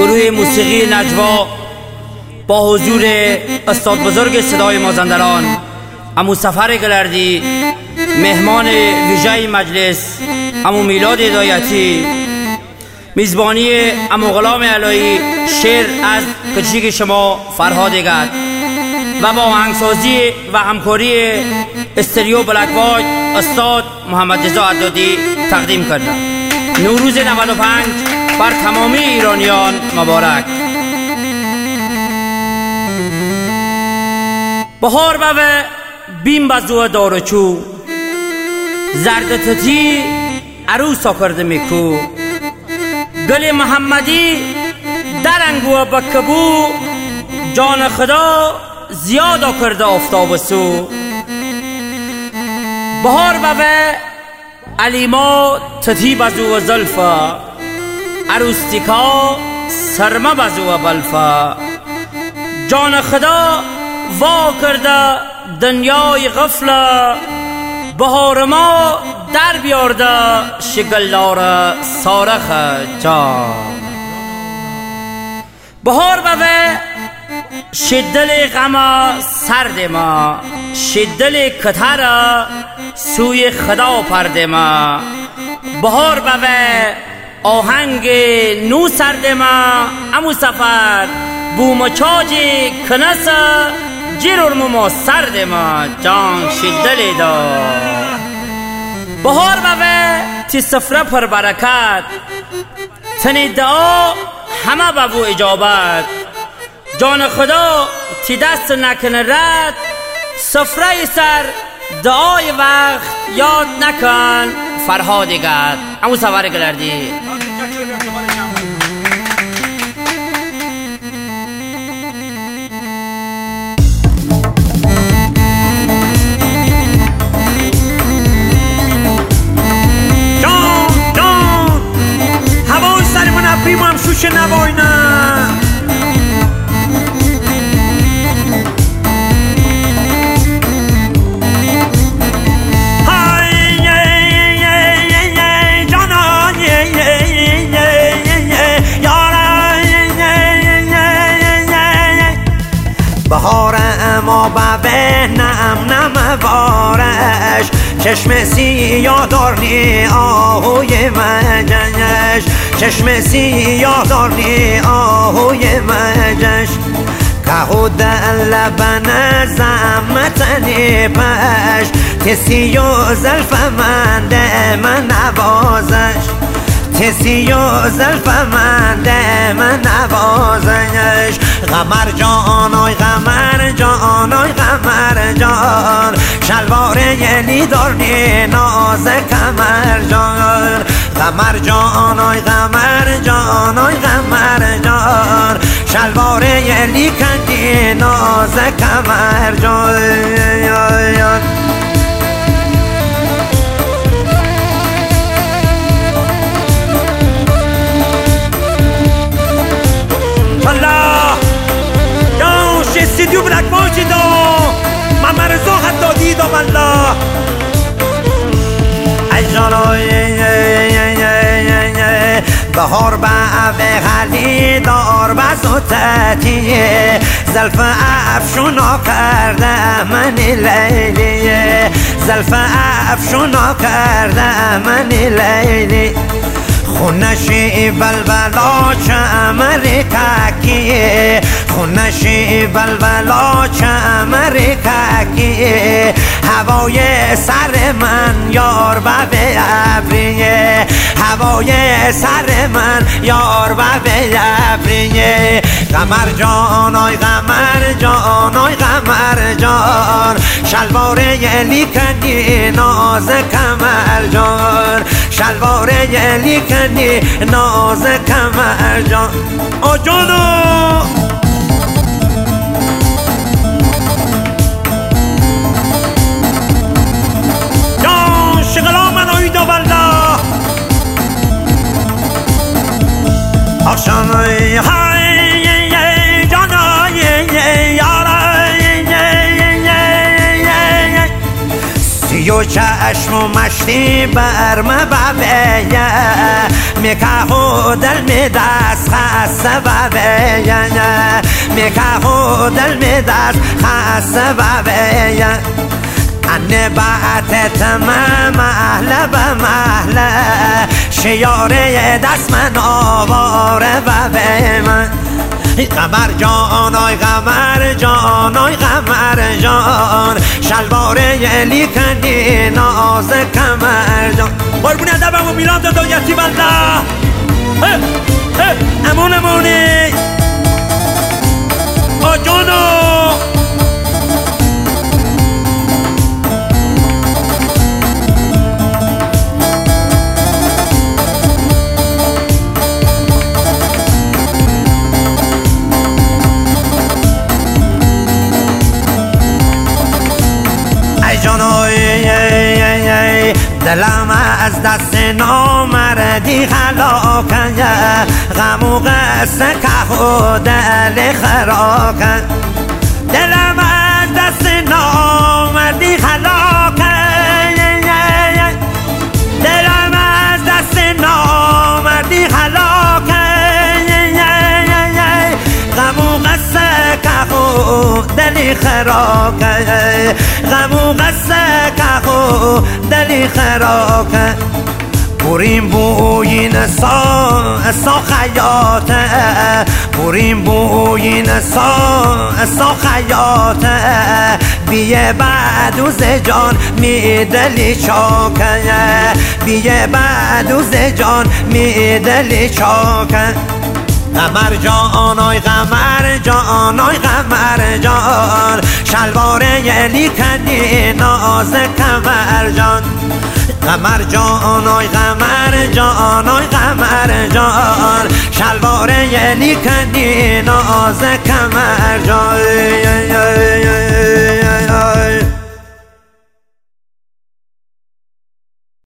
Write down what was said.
گروه موسیقی نجوا با حضور استاد بزرگ صدای مازندران عمو سفر گلردی، مهمان ویژه مجلس عمو میلاد هدایتی، میزبانی عمو غلام علایی، شعر از کچیک شما فرهاد گد و با آهنگسازی و همکاری استریو بلک وایت استاد محمد رضا عدادی تقدیم کردم. نوروز 95 بر تمامی ایرانیان مبارک. بهار بوه بیم بزوه دارچو، زردتتی عروسا کرده میکو، گل محمدی درنگوه بکبو، جان خدا زیادا کرده آفتاب سو. بهار بوه علیما تتی بزوه زلفا، عروستیکا سرمه بزوه بلفا، جان خدا وا کرده دنیای غفله، بهار ما در بیارده شگلدار سارخ جان. بهار بوه شدل غم سرد ما، شدل کتر سوی خدا پرد ما. بهار بوه آهنگ نو سرد ما، عمو سفر بومچاج کنس جرم ما سرد ما جان شدل دا. بهار بوه تی سفره پر برکت، تنی دعا همه ببو اجابت، جان خدا تی دست نکنه رد، سفره سر دعای وقت یاد نکن فرهاد گد. عمو سفر گلردی. بیمم شوش نباینم بهار ما بوه نم بارش، چشم سیاه دارنی آهوی مجنش، چشم سیاه دارنی آهوی مجنش، که لبن زمتنی پش، کسی و زلف من ده من نوازش، کسی و زلف من ده من نوازش. غمر جان آی غمر جان آی غمر جان، شلوار یلی دارنی ناز کمر جان. غمر جان آی غمر جان آی غمر جان، شلوار یلی کندی ناز کمر جان. استودیو بلک وایت دا محمد رضا عدادی دا والله اجانای بهار به غلی دار بزوتتیه، زلف افشونا کرده من لیلیه، زلف افشونا کرده من لیلی. خونشی بلبلا چمر ککیه، خونشی بلبلا چمر ککیه، هوای سر من یار به ابریه، هوای سر من یار به ابریه. قمر جان آی قمر جان آی قمر جان، شلوار یلی کنی ناز کمر جان، شلوار یلی کنی ناز کمر جان. آجانو جان شغلا من آیدا والله آشانوی های جانای یارای سی و چشم و مشتی برمه ببیه، میکهو دل می دست خسته ببین میکهو دل می دست خسته ببین انه بعد تمام محله به محله شیاره دست من آواره ببین قمر جان آی قمر جان آی قمر جان شلواره لیکنی ناز کمر جان قربون ادبم و میلان دادا یتیم الله امونی آجانو دلم از دست نامردی خلاکن غم و قصه که دل خراکن دلم از دست نامردی خلاکن دلم از دست نامردی خلاکن غم و قصه که دل خراکن غم و قصه که دلی خراکه بریم بوین سا خیاته بریم بوین سا خیاته بیه بعدوز جان می دلی چاکه بیه بعدوز جان می دلی چاکه قمر جان آی قمر جان آی قمر جان شلواره لیکنی ناز کمر جان قمر جان آی قمر جان آی قمر جان شلواره لیکنی ناز کمر جان